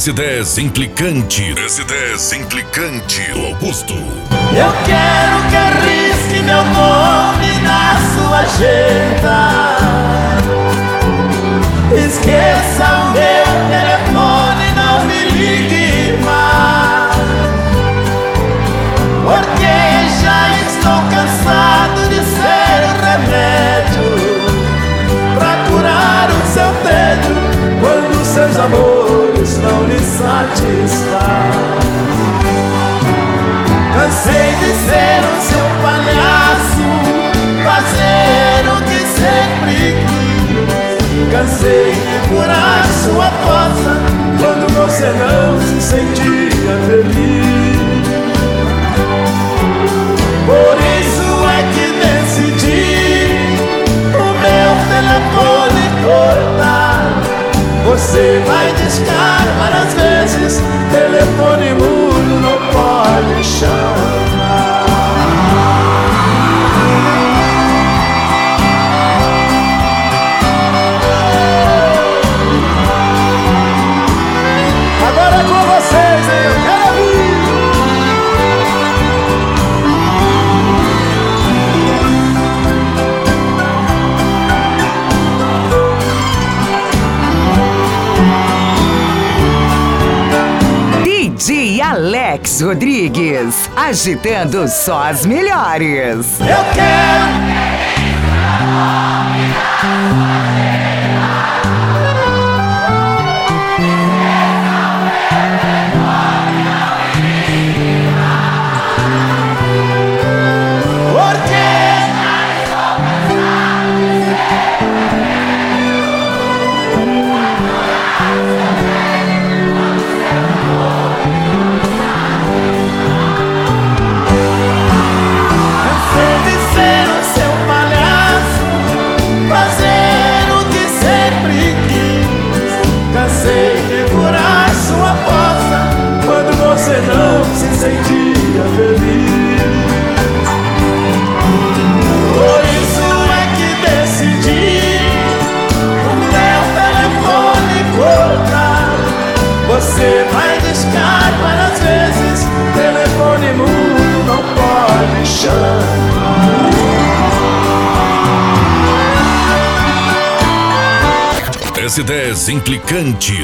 S10 implicante. S10 implicante do Augusto. Eu quero que arrisque meu nome na sua agenda. Esqueça o meu telefone, não me ligue mais, porque já estou cansado de ser remédio pra curar o seu tédio quando seus amores não lhe satisfazem. Cansei de ser o seu palhaço, fazer o que sempre quis. Cansei de curar sua força quando você não se sentia feliz. Por isso é que decidi o meu telefone cortar. Você vai discar várias vezes, telefone mudo não pode chamar. Agora é com vocês, hein? Eu quero ouvir. DJ Alex Rodrigues, agitando só as melhores. Eu quero. Você não se sentia feliz. Por isso é que decidi o meu telefone cortar. Você vai discar várias vezes, telefone mudo não pode chamar. S10 implicante